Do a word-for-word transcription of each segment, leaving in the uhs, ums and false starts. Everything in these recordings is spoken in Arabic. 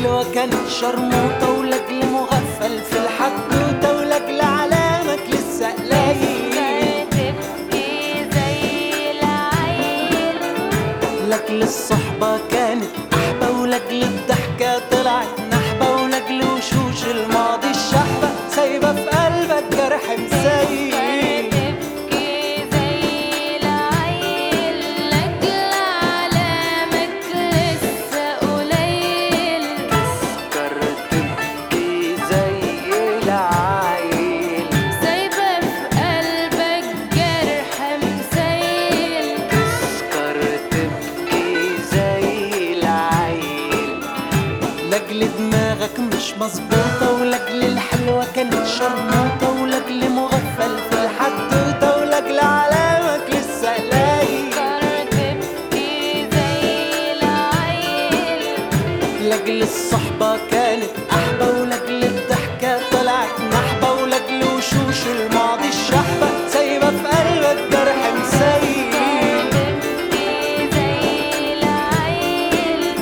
الحلوة كانت شرموطة، ولاجل مغفل في الحدوتة، ولاجل علامك لسه قليل تبكي زي العيل. لاجل الصحبة كانت أحبة، ولاجل الضحكة طلعت نحبة، ولاجل وشوش الماضي الشحبة سايبة في قلبك جرح مسيل. تبكي زي العيل لاجل علامك لسه قليل. تذكر تبكي زي العيل، سايبة في قلبك جرح مسيل. تذكر تبكي زي العيل. لاجل دماغك مش مظبوطة، ولاجل الحلوة كانت شرموطة، ولاجل مغفل في الحدوتة، ولاجل علامك لسه قليل. تبكي زي العيل. لاجل الصحبة كانت أحبة، ولاجل الضحكة طلعت نحبة، ولاجل وشوش الماضي الشحبة سايبة في قلبك جرح مسيل. تبكي زي العيل.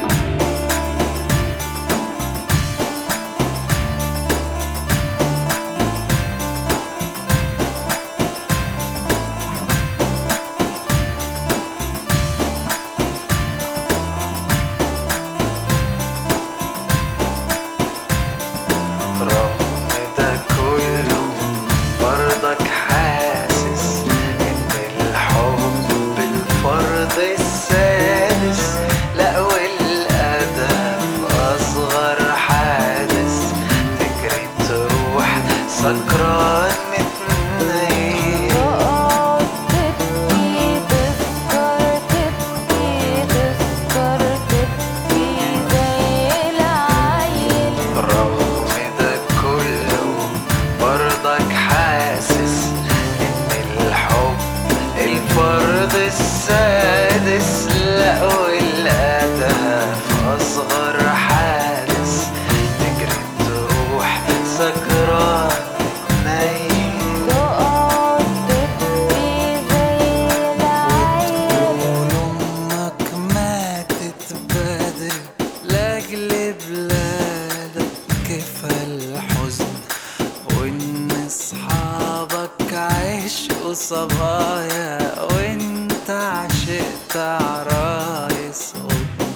رغم ده كله برضك حاسس ان الحب الفرض السادس، لا والأدب أصغر حادث. تجري تروح سكران متنيل، تقعد تبكي تذكر تبكي تذكر تبكي زي العيل. رغم ده كله برضك حاسس ان الحب الفرض السادس، لا والأدب أصغر حادث. تجري تروح سكران نايم، تقعد تبكي زي العيل. وتقول أمك ماتت بدري لاجل بلادك كفى الحزن، وإن أصحابك عشقوا صبايا، وإنت عشقت عرايس قطن.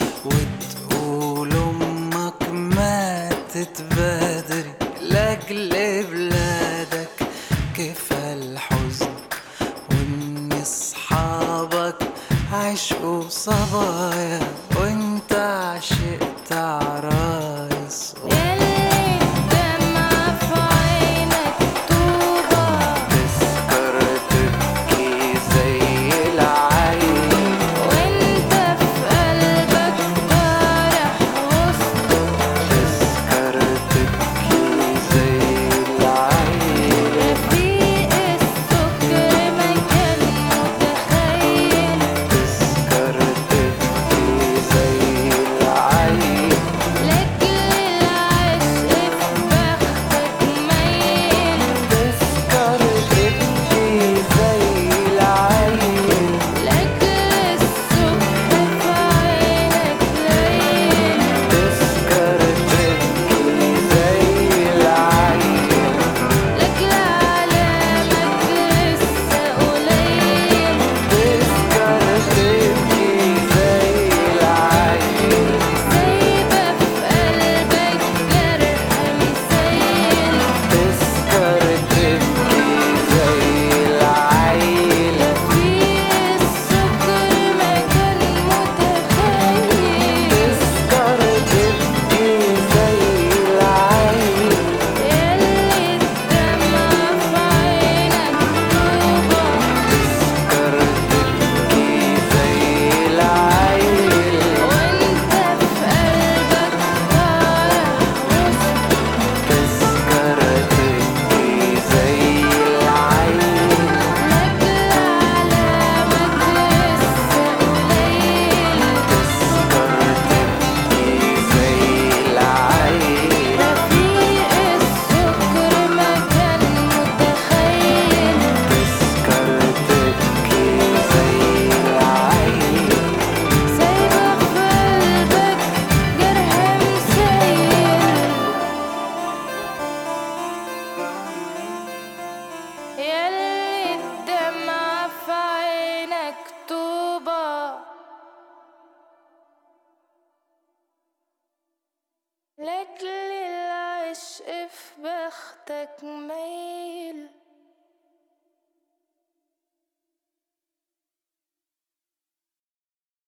وتقول أمك ماتت بدري لاجل بلادك كفى الحزن، وإن أصحابك عشقوا صبايا، وإنت عشقت عرايس قطن. يلي الدمعة في عينك طوبة. تذكر تبكي زي العيل، وانت في قلبك جارح وسط. تذكر تبكي زي العيل. رفيق السكر ما كان متخيل. تذكر تبكي زي العيل. لا يلي الدمعة في عينك طوبة، لأجل العشق في بختك ميل.